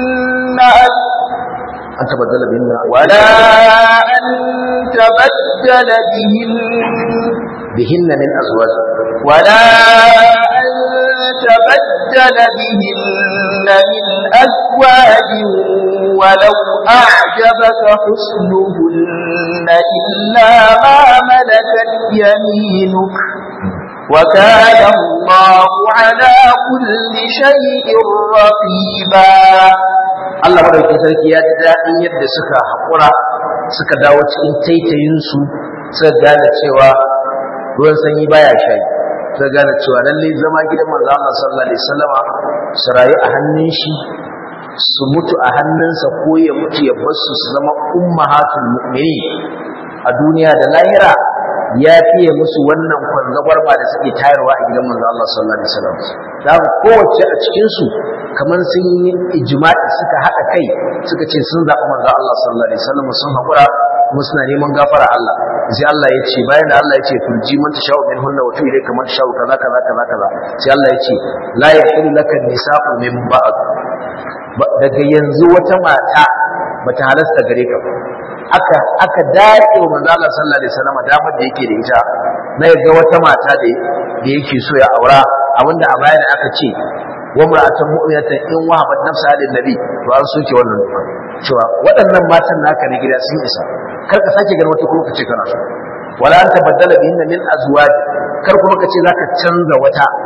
أن تبدل بهن ولا أن تبدل بهن بهن من أزواج ولا أن تبدل بهن من أزواج ولو أعجبك حسنهن إلا ما ملكت يمينك وكان الله على كل شيء رقيبا. Allah madaukakin sarki ya ji daɗin yadda suka haƙura suka dawo cikin taitayinsu suka gane cewa ruwan sanyi baya shayi suka gane cewa lallai zama gidan manzo Allah sallallahu alaihi wasallama su rayu a hannun shi su mutu a hannunsa ko ya mutu ya bar su su zama ummahatul mu'minin a duniya da lahira ya fiye musu wannan kwanzagwar ba da suke tayarwa a gidan manzo Allah sallallahu alaihi wasallam da kowace a cikin su kamar sun yi ijma'i suka haɗa kai suka ce sun zaɓi manzo Allah sallallahu alaihi wasallam sun haƙura kuma suna neman gafara Allah sai Allah ya ce bayan da Allah ya ce turji man tasha'u min hunna wa tu'ilai kamar tasha'u kaza kaza kaza kaza sai Allah ya ce la yahillu laka nisa'u min ba'd daga yanzu wata mata bata halasta gare ka ba aka aka dace wa manzo Allah sallallahu alaihi wasallam damar da yake da ita na ga wata mata da da yake so ya aura abinda a bayan aka ce wa mar'atan mu'minatan in wahabat nafsaha lin nabi to an soke wannan duka cewa waɗannan matan naka ne gida sun isa kar ka sake ganin wata kuma kace kana so wala an tabaddala bihinna min azwaj kar kuma kace zaka canza wata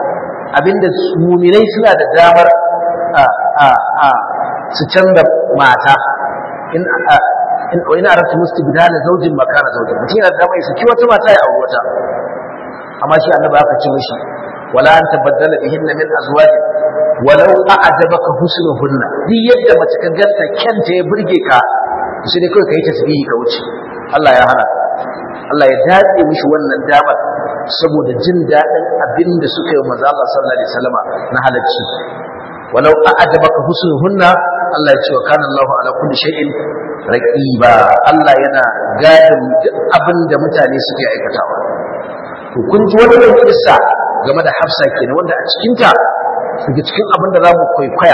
abinda mu'minai suna da damar a a a su canza mata in in ina aratu mustibdala zawjin makana zawjin mutum yana da damar ya saki wata mata ya aure wata amma shi annabi aka ce mishi wala an tabaddala bihinna min azwaj walau a'jabaka husnuhunna duk yadda mace ka ganta kyanta ya burge ka sai dai kai kai tasbihi ka wuce Allah ya hana Allah ya dace mishi wannan damar saboda jin dadin abinda suka yi manzo Allah sallallahu alaihi wasallam na halacci walau a'jabaka husnuhunna Allah ya ce wa kana Allahu ala kulli shay'in raqiba Allah yana gadin duk abinda mutane suke aikatawa to kun ji wannan kissa game da Hafsa kenan wanda a cikin ta daga cikin abinda zamu kwaikwaya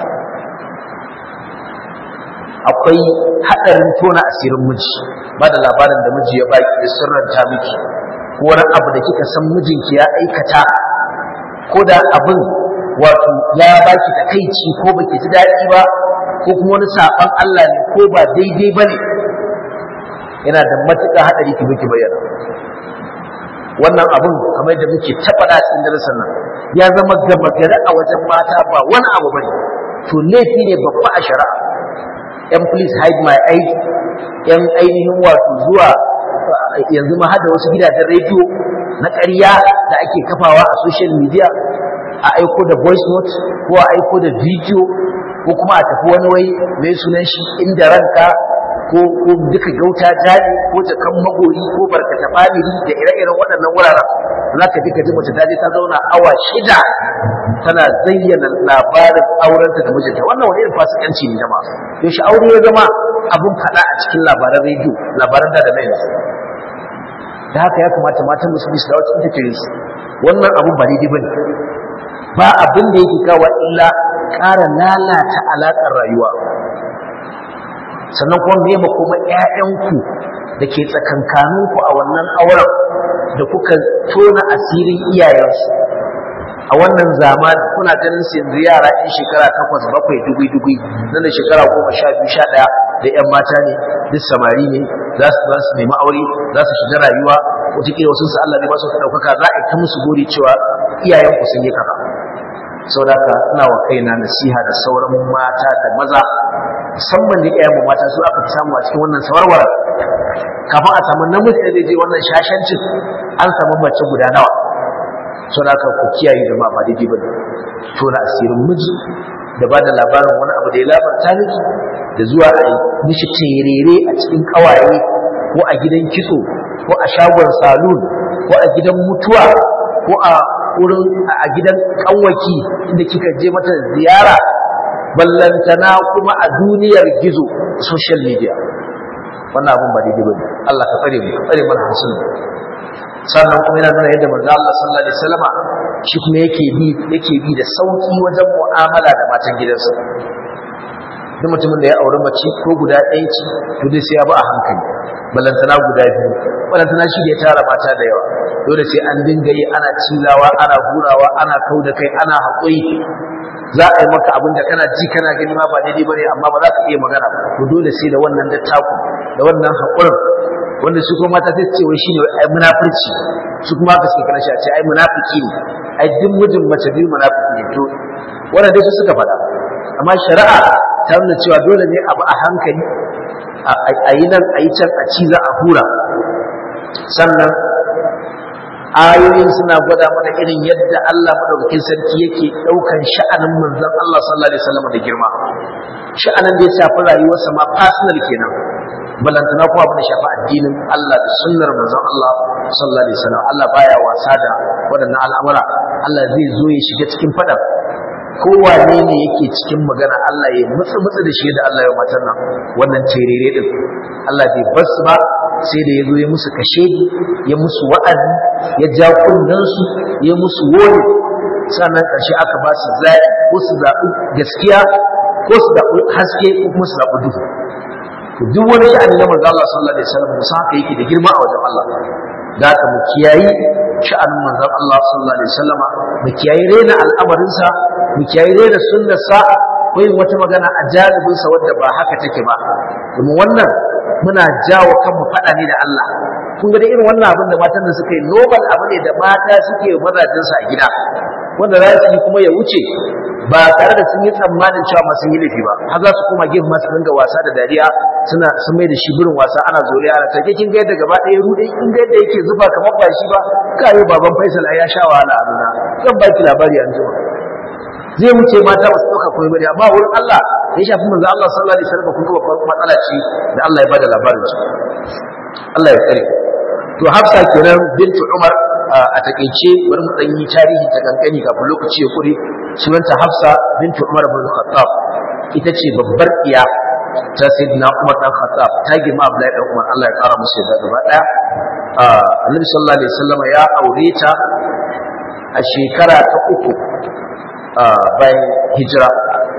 akwai hadarin tona asirin miji ba da labarin da miji ya baki da sirranta miki ko wani abu da kika san mijinki ya aikata ko da abin wato ya baki takeici ko baki ji dadi ba ko kuma wani saban Allah ne ko ba daidai bane yana da matuƙa hadari ki biki bayyana wannan abun kamar da muke tabbata cikin darasin nan ya zama gaba gari a wajen mata ba wani abu bane to laifi ne babba a shari'a yan please hide my id yan ainihin wato zuwa yanzu ma hada wasu gidajen rediyo na ƙarya da ake kafawa a social media a aiko da voice note ko a aiko da video ko kuma a tafi wani wai mai sunan shi inda ranka ko ko duka gauta jari ko jakan magori ko barkata family da ire-iren waɗannan wuraren za ka ji ka ji mace ta je ta zauna awa shida tana zayyana labarin aurenta da mijinta wannan wani irin fasikanci ne jama'a yaushe aure ya zama abun faɗa a cikin labaran rediyo labaran da da na yanzu da haka ya kamata matan musulmi su dawo cikin tafiyin su wannan abun ba daidai bane ba abin da yake kawo illa ƙara lalata alaƙar rayuwa sannan kuma me ba kuma ƴaƴanku da ke tsakankaninku a wannan auren da kuka tona asirin iyayensu a wannan zamani kuna ganin su yanzu yara ɗin shekara takwas bakwai dugui-dugui nan da shekara goma sha biyu sha ɗaya da ƴan mata ne duk samari ne za su za su nemi aure za su shiga rayuwa wataƙila wasu su Allah ne ba su ka ɗaukaka za a yi ta musu gori cewa iyayenku sun yi kaza saboda haka ina wa kaina nasiha da sauran mata da maza musamman da iyayen mata su aka fi samu a cikin wannan sawarwar kafin a samu namiji da zai je wannan shashancin an samu mace guda nawa saboda haka ku kiyaye da ma ba daidai ba ne tona asirin miji da ba da labarin wani abu da ya labarta miki da zuwa a mishi terere a cikin kawaye ko a gidan kitso ko a shagon salon ko a gidan mutuwa ko a wurin a gidan kanwaki inda kika je mata ziyara ballantana kuma a duniyar gizo social media wannan abun ba daidai bane Allah ka tsare mu tsare mana hasil sannan kuma yana nuna yadda manzo Allah sallallahu alaihi wasallama shi kuma yake bi yake bi da sauki wajen mu'amala da matan gidansa duk mutumin da ya auri mace ko guda ɗaya ce to dai sai ya bi a hankali ballantana guda biyu ballantana shi da ya tara mata da yawa dole sai an dinga yi ana cilawa ana hurawa ana kau da kai ana haƙuri za a yi maka abin da kana ji kana gani ma ba daidai bane amma ba za ka iya magana ba to dole sai da wannan dattaku da wannan haƙurin wanda su kuma mata sai su ce wai shine ai munafurci su kuma haka suke kana shi a ce ai munafiki ne ai duk mijin mace biyu munafiki ne to wannan dai su suka faɗa amma shari'a ta nuna cewa dole ne abu a hankali a yi nan a yi can a ci za a hura sannan ayoyin suna gwada mana irin yadda Allah madaukakin sarki yake daukan sha'anin manzon Allah sallallahu alaihi wasallam da girma sha'anin da ya shafi rayuwarsa ma personal kenan balantana kuma abin da shafi addinin Allah da sunnar manzon Allah sallallahu alaihi wasallam Allah baya wasa da waɗannan al'amura Allah zai zo ya shiga cikin fadan kowane ne yake cikin magana Allah ya mutsu mutsu da shi da Allah ya matar nan wannan terere din Allah bai basu ba sai da yazo ya musu kashe ya musu wa'azi ya ja kunnan su ya musu wani sannan karshe aka ba su zai ko su zabi gaskiya ko su zabi haske ko kuma su zabi duhu duk wani sha'ani na manzo Allah sallallahu alaihi wasallam musa haka yake da girma a wajen Allah da ka mu kiyayi sha'anin manzon Allah sallallahu alaihi wasallama mu kiyayi rena al'amarinsa mu kiyayi rena sunnarsa ko yin wata magana a jaribinsa wadda ba haka take ba domin wannan muna jawo kanmu fada ne da Allah. Kun ga da irin wannan abin da matan da suka yi normal abu ne da mata suke mazajin su a gida wanda za su yi kuma ya wuce ba tare da sun yi tsammanin cewa masu yi laifi ba, har za su koma gin masu dinga wasa da dariya suna sun mai da shi birin wasa ana zoliya ana take kin ga yadda gaba ɗaya rude in ga yadda yake zuba kamar ba shi ba kai baban Faisal ya sha wahala a nuna zan ba ki labari an jima zai wuce mata ba su dauka koyi bane amma wurin Allah ya shafi manzo Allah sallallahu alaihi wasallam kun ga babbar matsala ce da Allah ya bada labarin su Allah ya tsare. To Hafsa kenan bintu Umar a takeice bari mu dan yi tarihi ta kankani kafin lokaci ya kure. Sunanta Hafsa bintu Umar ibn Khattab, ita ce babbar iya ta Sayyidina Umar dan Khattab, ta girma Abdullahi dan Umar, Allah ya kara musu yarda gaba daya. Annabi sallallahu alaihi wasallam ya aure ta a shekara ta uku bayan hijira.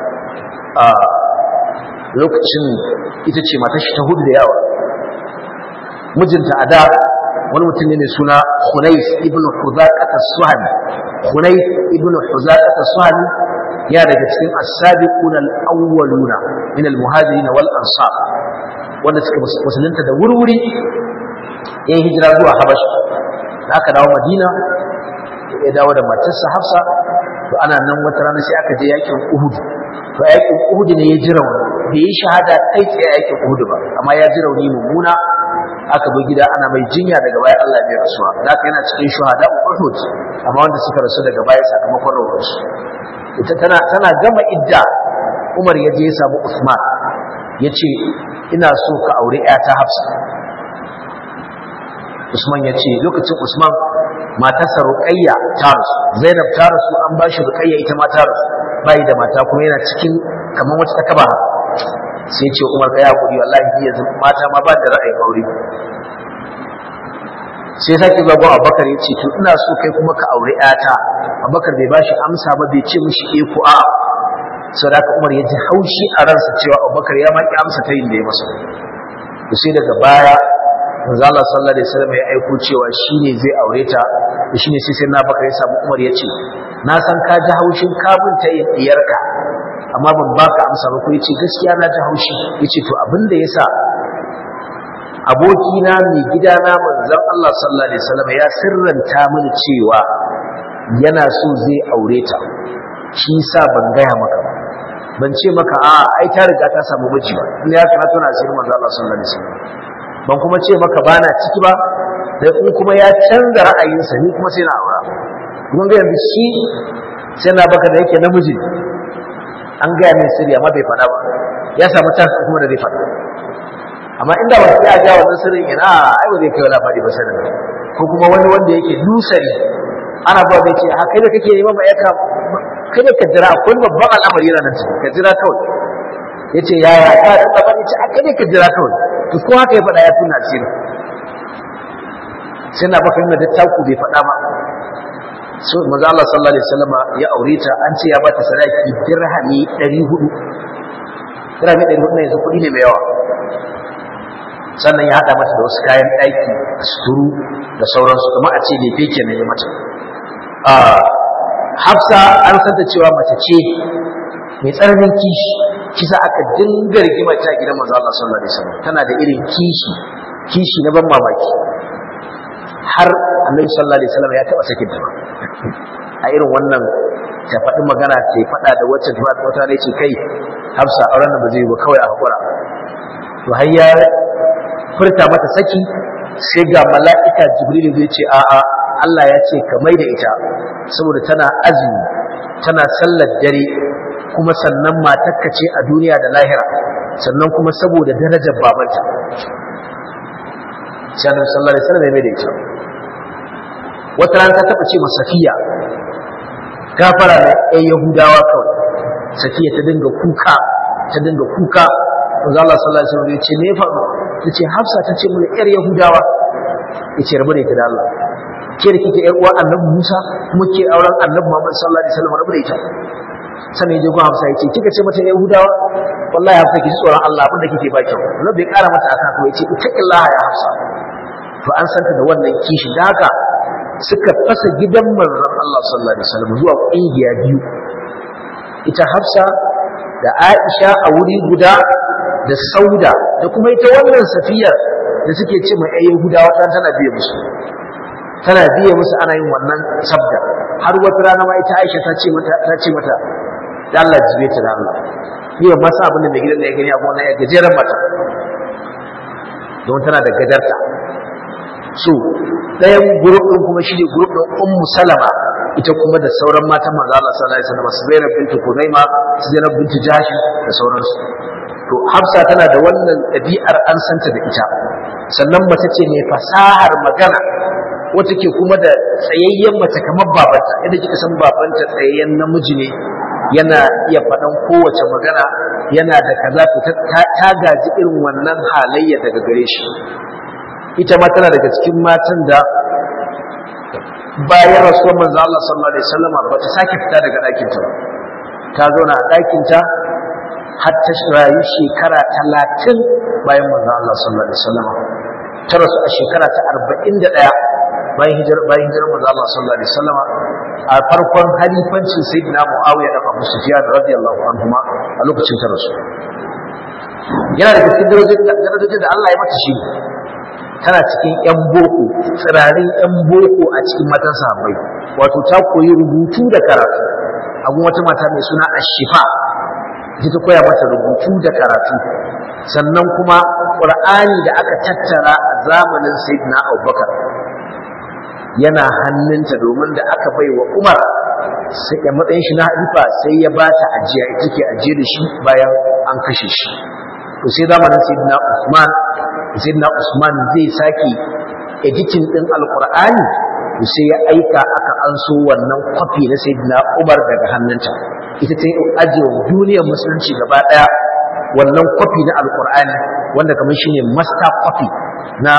Lokacin ita ce matar shi ta hudu da yawa. Mijinta a da wani mutum ne mai suna Hunayf ibn Huzaqat as-Suhani. Hunayf ibn Huzaqat as-Suhani ya daga cikin as-sabiqun al-awwaluna min al-muhajirin wal ansar wanda suka musulunta da wurwuri yayin hijira zuwa Habasha. Da aka dawo Madina ya dawo da matarsa Hafsa, to ana nan wata rana sai aka je yakin Uhud. To yakin Uhud ne ya ji rauni, bai yi shahada kai tsaye yakin Uhud ba, amma ya ji rauni mummuna. Aka bi gida ana mai jinya, daga baya Allah bai rasuwa. Da haka yana cikin shuhada Uhud, amma wanda suka rasu daga baya sakamakon rawarsu. Ita tana tana gama idda, Umar ya je ya samu Usman, ya ce ina so ka aure ƴata Hafsa. Usman ya ce lokacin Usman matarsa Ruqayya ta rasu, Zainab ta rasu, an ba shi Ruqayya ita ma ta rasu, bai da mata kuma yana cikin kamar wata ta kaba. Sai ce Umar ka ya hakuri, wallahi yanzu mata ma ba da ra'ayin aure. Sai sake zuwa gon Abubakar ya ce to ina so kai kuma ka aure ƴata. Abubakar bai bashi amsa ba, bai ce mishi eh ko a'a. Sai da Umar ya ji haushi a ransa cewa Abubakar ya maki amsa ta yin da ya masa. To sai daga baya manzo Allah sallallahu alaihi wasallam ya aiko cewa shine zai aure ta, shine sai sai na Bakar ya samu Umar ya ce na san ka ji haushin kabun ta yin diyarka amma ban baka amsa ba. Ko yace gaskiya na ji haushi. Yace to abinda yasa abokina mai gidana manzon Allah sallallahu alaihi wasallam ya sirranta mini cewa yana so zai aure ta, shi yasa ban gaya maka ba, ban ce maka a ai ta riga ta samu miji ba, in ya kana tana sirrin manzon Allah sallallahu alaihi wasallam. Ban kuma ce maka bana ciki ba, dan in kuma ya canza ra'ayinsa ni kuma sai na aura. Kun ga yanzu shi sai na baka da yake namiji an gaya min sirri amma bai faɗa ba, ya samu chance kuma da zai faɗa. Amma inda ba ya ga wannan sirrin ina ai ba zai kai labari ba sanin, ko kuma wani wanda yake dusari ana ba zai ce ha kai da kake neman ma'aika kai da ka jira akwai babban al'amari yana nan ka jira kawai. Yace yaya ka da tsabani ce a kai da ka jira kawai. To ko haka ya faɗa ya tuna asiri. Sai na baka yin da taku bai faɗa ba. So manzo Allah sallallahu alaihi wasallam ya aure ta, an ce ya bata sadaki dirhami ɗari hudu. Dirhami ɗari hudu ne yanzu kuɗi ne mai yawa. Sannan ya hada mata da wasu kayan ɗaki, suturu da sauransu, kuma a ce lefe kenan ya mata. Ah Hafsa an santa cewa mace ce mai tsananin kishi, kisa aka dinga rigima ta gidan manzo Allah sallallahu alaihi wasallam. Tana da irin kishi, kishi na ban mamaki. Har Annabi sallallahu alaihi wasallam ya taba sakin ta a irin wannan ta faɗi magana ta faɗa da wacce ta faɗa wata ne ce kai Hafsa auren nan ba zai yi ba, kawai a hakura. To har ya furta mata saki, sai ga mala'ika Jibril zai ce a'a Allah ya ce ka mai da ita saboda tana azumi, tana sallar dare, kuma sannan matarka ce a duniya da lahira, sannan kuma saboda darajar babanta. Sai Annabi sallallahu alaihi wasallam ya mai da ita. Wata ran ta taba ce ma Safiya gafara da ɗan Yahudawa kawai. Safiya ta dinga kuka, ta dinga kuka. Manzo Allah sallallahu alaihi wasallam ya ce me ya faru? Ta ce Hafsa ta ce mun ƴar Yahudawa. Ya ce rabu da ita da Allah. Ke da kike ƴar uwa Annabi Musa kuma ke auren Annabi Muhammad sallallahu alaihi wasallam, rabu da ita. Sannan ya je gun Hafsa ya ce kika ce mata Yahudawa, wallahi Hafsa ki tsoron Allah abinda kike ba kyau. Allah bai kara mata aka ko ya ce ittaqillaha ya Hafsa. To an santa da wannan kishi, da haka suka fasa gidan manzon Allah sallallahu alaihi wasallam zuwa kungiya biyu, ita Hafsa da Aisha a wuri guda da Sauda da kuma ita wannan Safiyar da suke ce mai ayyan Yahudawa dan tana biye musu tana biye musu ana yin wannan sabda har wata rana ma ita Aisha ta ce mata ta ce mata da Allah jibe ta da Allah yau masa abin da mai gidan da ya gani a gona ya gajeren mata don tana da gadarta so ɗayan group ɗin kuma shi ne group ɗin Ummu Salama ita kuma da sauran matan manzo Allah sallallahu alaihi wasallam su Zainab bint Khuzaima su Zainab bint Jahsh da sauransu to Hafsa tana da wannan ɗabi'ar an santa da ita sannan mace ce mai fasahar magana wata ke kuma da tsayayyen mace kamar babanta yadda kika san babanta tsayayyen namiji ne yana iya faɗan kowace magana yana da kaza ta gaji irin wannan halayya daga gare shi ita ma tana daga cikin matan da bayan rasuwar manzo Allah sallallahu alaihi wasallam ba ta sake fita daga ɗakinta ba ta zauna a ɗakinta har ta rayu shekara talatin bayan manzo Allah sallallahu alaihi wasallam ta rasu a shekara ta arba'in da ɗaya bayan hijirar bayan hijirar manzo Allah sallallahu alaihi wasallam a farkon halifancin sayyidina Muawiya da Abu Sufyan radiyallahu anhuma a lokacin ta rasu yana da cikin darajojin da Allah ya mata shi tana cikin yan boko tsirarin yan boko a cikin matan sahabbai wato ta koyi rubutu da karatu abun wata mata mai suna Ashifa ita ta koya mata rubutu da karatu sannan kuma Qur'ani da aka tattara a zamanin sayyidina Abubakar yana hannunta domin da aka bai wa Umar sai ya matsayin shi na halifa sai ya ba ta ajiya ita ke ajiye da shi bayan an kashe shi to sai zamanin sayyidina Usman sayyidina Usman zai saki editing din alqur'ani to sai ya aika aka anso wannan copy na sayyidina Umar daga hannunta ita ta ajiye wa duniyar musulunci gaba daya wannan copy na alqur'ani wanda kamar shine master copy na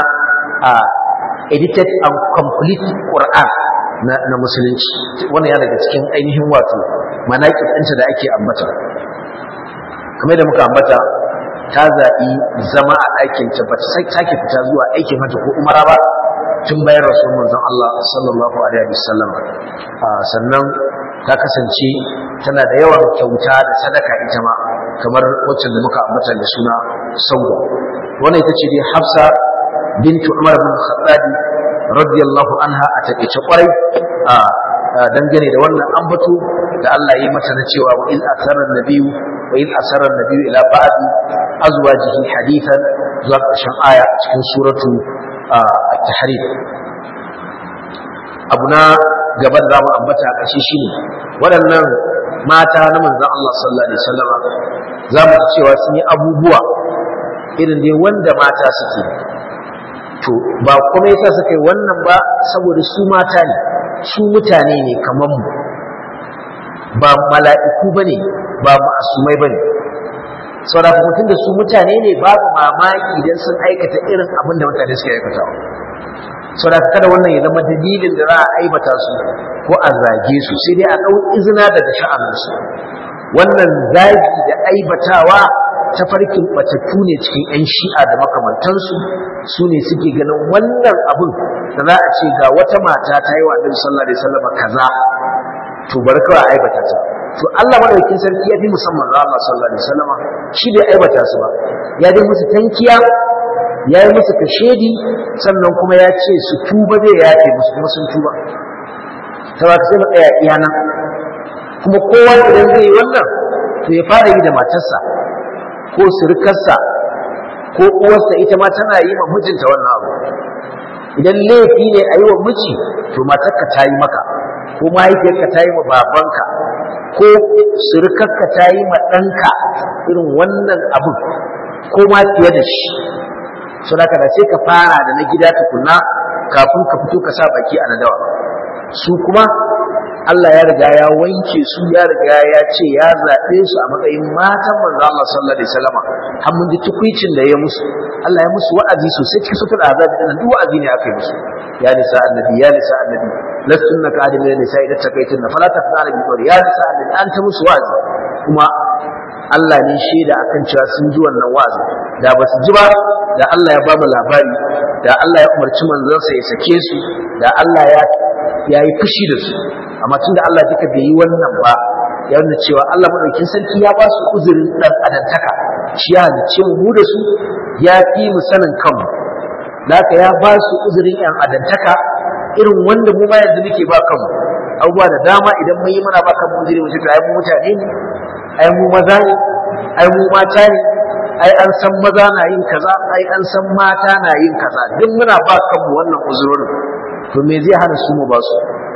edited and complete Qur'an na, na musulunci wannan ya daga cikin ainihin wato manaqib ɗinta da ake ambata kamar da muka ambata ta zaɓi zama a ɗakinta ba ta sake fita zuwa aikin hajji ko umara ba tun bayan rasul manzon Allah sallallahu alaihi wasallam sannan ta kasance tana da yawan kyauta da sadaka ita ma kamar wacce da muka ambata da suna Sauda wannan ita ce dai Hafsa bintu Umar bin Khattab radiyallahu anha a takeice kwarai a dangane da wannan ambato da Allah ya yi mata na cewa wa il asarra nabiyyu wa il asarra nabiyyu ila ba'd azwajihi hadithan zuwa ƙarshen aya cikin suratu at-tahrim abuna gaban da mu ambata a ƙarshe shine waɗannan mata na manzon Allah sallallahu alaihi wasallam zamu ji cewa sun yi abubuwa irin dai wanda mata suke to ba kuma yasa suka yi wannan ba saboda su mata ne su mutane ne kamar mu ba mala'iku bane ba ma'asumai bane saboda mutum da su mutane ne babu mamaki idan sun aikata irin abin da mutane suke aikata saboda kada wannan ya zama dalilin da za a aibata su ko a zage su sai dai a dau izina daga sha'aninsu wannan zagi da aibatawa ta farkin batattu ne cikin 'yan shi'a da makamantansu su ne suke ganin wannan abin da za a ce ga wata mata ta yi wa Annabi sallallahu alaihi wasallam kaza to bari kawai a aibata ta to Allah madaukakin sarki ya fi musamman da Allah sallallahu alaihi wasallam shi bai aibata su ba ya dai musu tankiya ya yi musu kashedi sannan kuma ya ce su tuba zai yafe musu kuma sun tuba ta ba sai mu tsaya iya nan kuma kowa idan zai yi wannan to ya fara yi da matarsa ko surukarsa ko uwarsa ita ma tana yi ma mijinta wannan abu idan laifi ne a yi wa miji to matarka ta yi maka ko mahaifiyarka ta yi ma babanka ko surukarka ta yi ma ɗanka irin wannan abu ko ma fiye da shi so da kada sai ka fara da na gida tukunna kafin ka fito ka sa baki a nadawa su kuma Allah ya riga ya wanke su ya riga ya ce ya zaɓe su a matsayin matan manzo Allah sallallahu alaihi wasallam har mun ji tukuicin da ya musu Allah ya musu wa'azi sosai cikin sutul azab din duk wa'azi ne aka yi musu ya nisa annabi ya nisa annabi lastunna ka adil nisa idan takaitunna fala tafnana bi qawli ya nisa annabi an ta musu wa'azi kuma Allah ne shaida akan cewa sun ji wannan wa'azi da ba su ji ba da Allah ya ba mu labari da Allah ya umarci manzansa ya sake su da Allah ya yayi fushi da su amma tunda Allah duka bai yi wannan ba ya nuna cewa Allah madaukakin sarki ya ba su uzurin dan adantaka shi ya halicce mu da su ya fi mu sanin kanmu laka ya ba su uzurin yan adantaka irin wanda mu ma yanzu muke ba kanmu abubuwa da dama idan mun yi muna ba kanmu uzuri mu ce ai mu mutane ne ai mu maza ne ai mu mata ne ai an san maza na yin kaza ai an san mata na yin kaza duk muna ba kanmu wannan uzurorin to me zai hana su mu ba su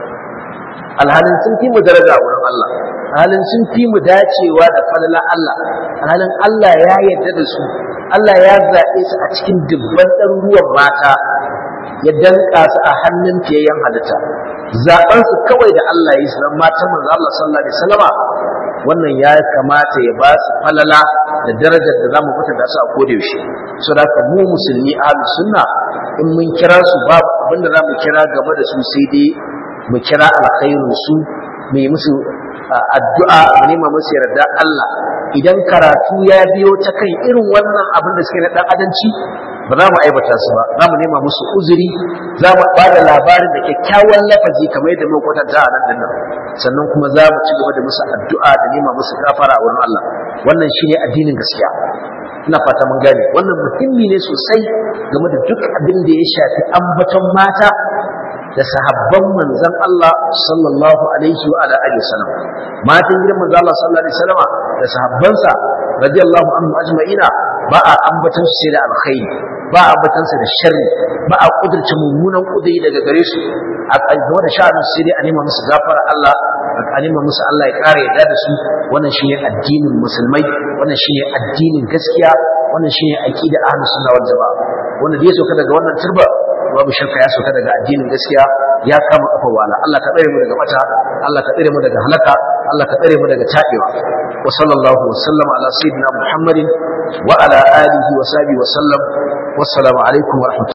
alhalin sun fi mu daraja a wurin Allah alhalin sun fi mu dacewa da falala Allah alhalin Allah ya yarda da su Allah ya zaɓe su a cikin dubban ɗaruruwan mata ya danka su a hannun fiyayyen halitta zaɓen su kawai da Allah ya yi su dan matan manzo Allah sallallahu alaihi wasallama wannan ya kamata ya ba su falala da darajar da zamu mutunta su a koda yaushe saboda haka mu musulmi ahlus sunna in mun kira su babu abinda zamu kira game da su sai dai mu kira alkhairin su mu yi musu addu'a mu nema musu yarda Allah idan karatu ya biyo ta kan irin wannan abin da suke na dan adanci ba za mu aibata su ba za mu nema musu uzuri za mu ba da labarin da kyakkyawan lafazi kamar yadda muka kwatanta a nan dinnan sannan kuma za mu ci gaba da musu addu'a da nema musu gafara a wurin Allah wannan shine addinin gaskiya ina fata mun gane wannan muhimmi ne sosai game da duk abin da ya shafi ambaton mata da sahabban manzon Allah sallallahu alaihi wa ala alihi wasallam matan gidan manzon Allah sallallahu alaihi wasallam da sahabbansa radiyallahu anhum ajma'ina ba a ambatan su sai da alkhairi ba a ambatan su da sharri ba a kudurce mummunan kudiri daga gare su a game da sha'anin sai dai a nema musu gafara Allah a nema musu Allah ya kare yadda da su wannan shine addinin musulmai wannan shine addinin gaskiya wannan shine aqida ahlus sunna wal jamaa wanda da ya soka daga wannan turba babu shakka ya soka daga addinin gaskiya ya kama kafa wala Allah ka tsare mu daga mata Allah ka tsare mu daga halaka Allah ka tsare mu daga tabewa wa sallallahu wa sallama ala sayyidina Muhammadin wa ala alihi wa sahbihi wa sallam wassalamu alaikum wa rahmatullahi